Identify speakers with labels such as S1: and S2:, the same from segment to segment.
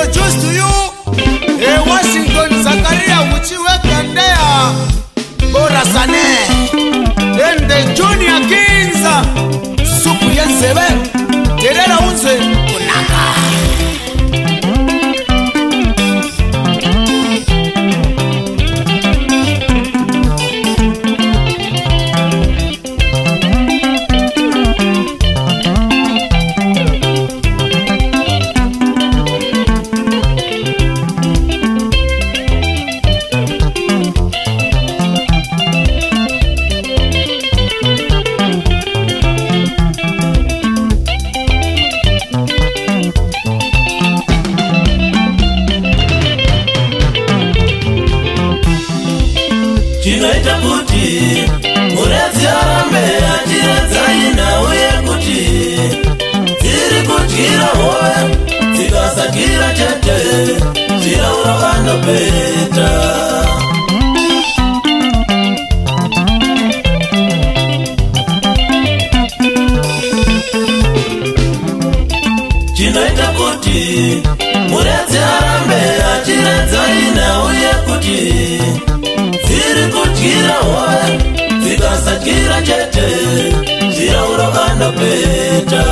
S1: introduce to you Washington Zakaria Uchiwe Kandea Borasane and the Junior Kings Suku Yensebe Terera Unze Kunaka.
S2: Chinoita kuti Murezi arambe achiredza ina uye kuti Dziri kutyira hove dzikasakira chete zvirauro vanopeta. Chinoita kuti Murezi arambe achiredza ina uye kuti Dziri kutyira hove dzikasakira chete zvirauro vanopeta.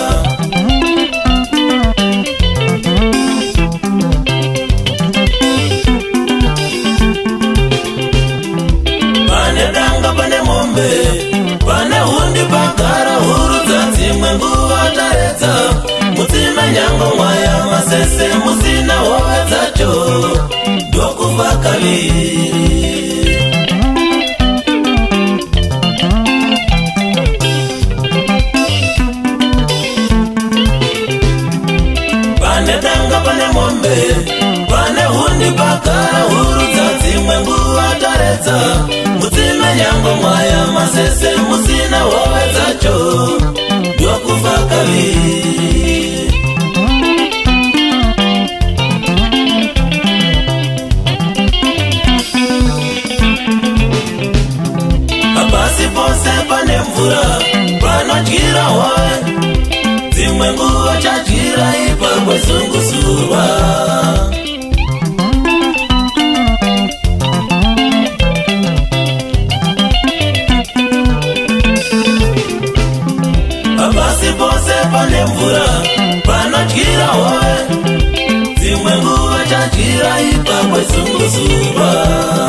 S2: Pane danga pane mombe pane hundi pagara huru dzadzimwe nguva taedza mutsime nyango mwaya masese musina hove dzacho ndokufa kaviri. Pane mombe pane hundi pagara huru dzadzimwe nguva taedza mutsime nyango mwaya masese musina hove dzacho ndokufa kaviri. Pasi pose pane mvura panodyira hove dzimwe nguva chadyira ipa kwezungusuva. Pasi pose pane mvura panodyira hove dzimwe nguva chadyira ipa kwezungusuva.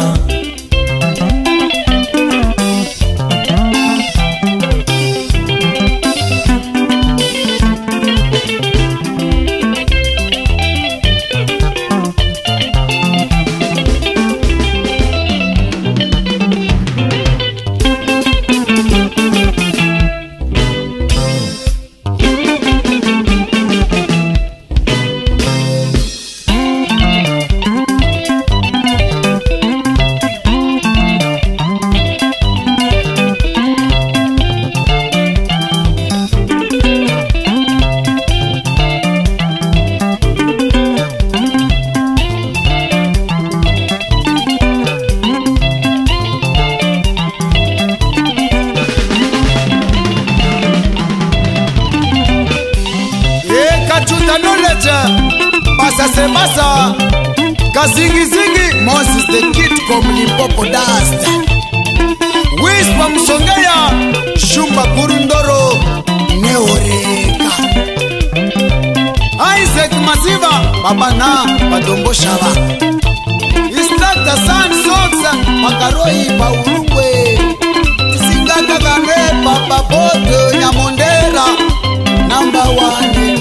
S1: Basa se basa Kazingi zingi Moses the Kid from Limpopo Dust Wispa Msongea Shumba Kurundoro Neoreka Isaac Masiva Babana Badombo Shava Instructor San Soxa Makaroi Paurungwe Singaka Gane Papa Bodo Nyamondera Number 1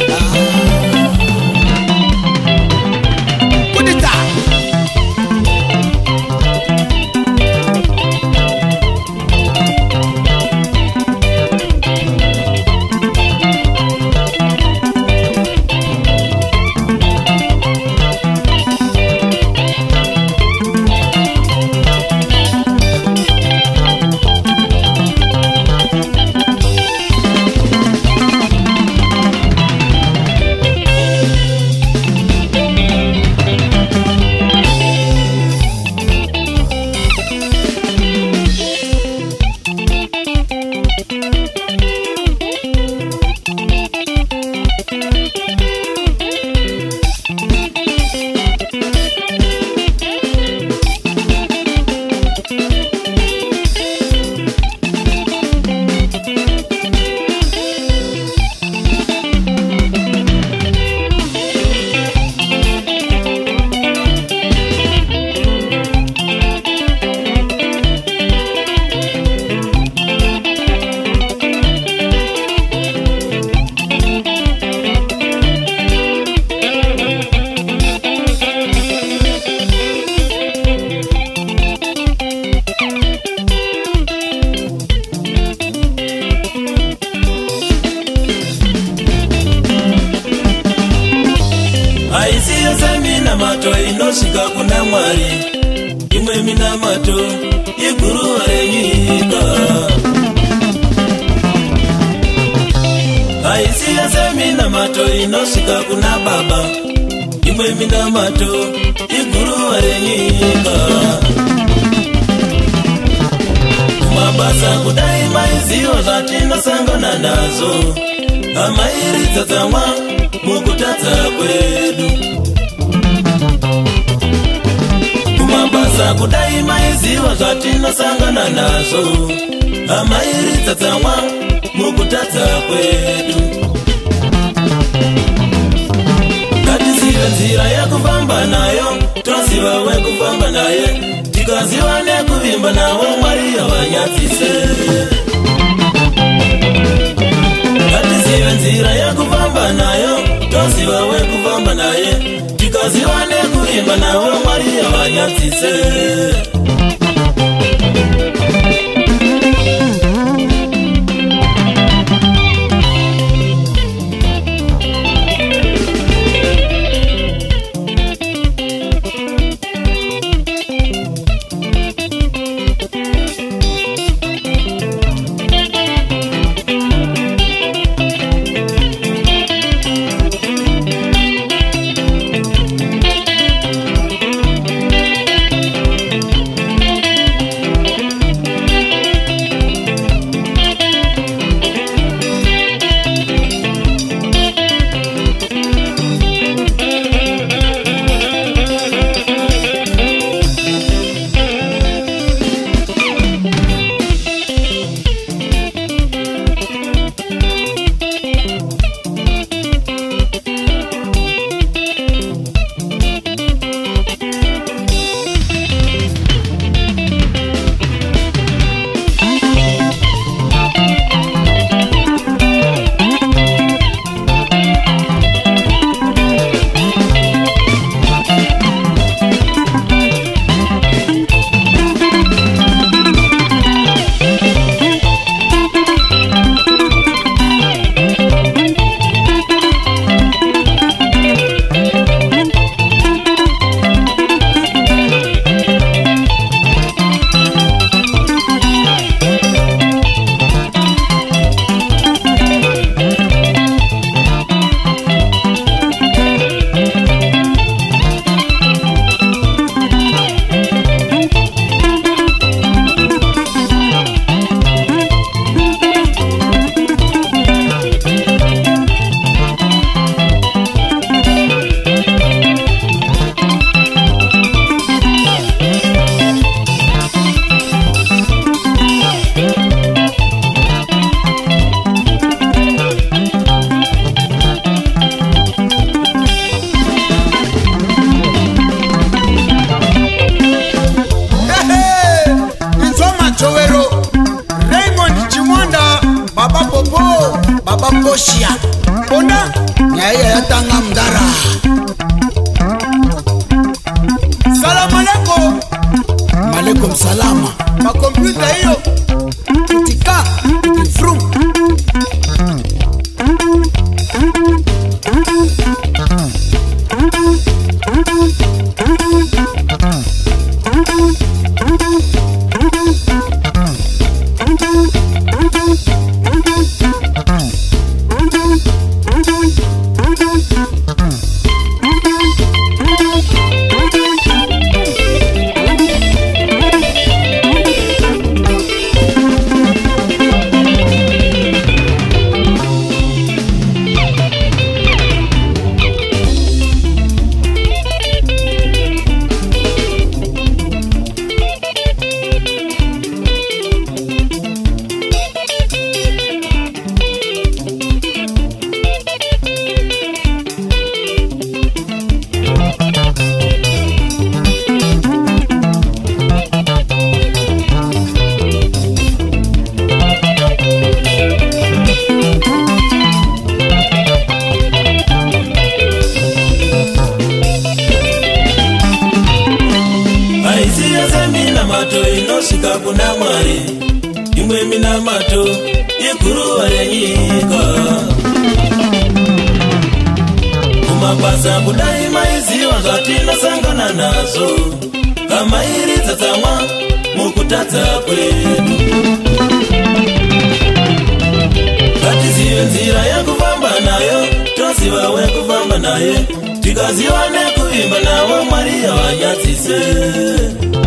S2: haisiyo seminamato inosvika kuna Mwari, imwe minamato iguruva renyika. Haisiyo seminamato inosvika kuna Baba, imwe minamato iguruva renyika. Kumabasa kudai maizivo zvatinosangana nazo, amairidza dzamwa mukutadza kwedu. Kumabasa kudai maizivo zvatinosangana nazo, amairidza dzamwa mukutadza kwedu. Ngatizive nzira yekufamba nayo, toziva wekufamba naye, tikaziva nekuvimba nawo Mwari yavanyadzise. Ngatizive nzira yekufamba nayo, toziva wekufamba naye, tikaziva nekuvimba nawo Mwari yavanyadzise.
S1: Oshia Bona Nyaya yatanga mdara. Salamu alaikum. Malaikum salama. Makompyuta hiyo kutika ifrum.
S2: Inosvika kuna Mwari, imwe minamato yeguruva renyika. basa kudai maiziva zvatinosangana nazvo kamairidza tsamwa mukutadza kwedu. Ngatizive nzira yekufamba nayo, toziva wekufamba naye, tikaziva nekuimba navo Mwari yavanyadzise.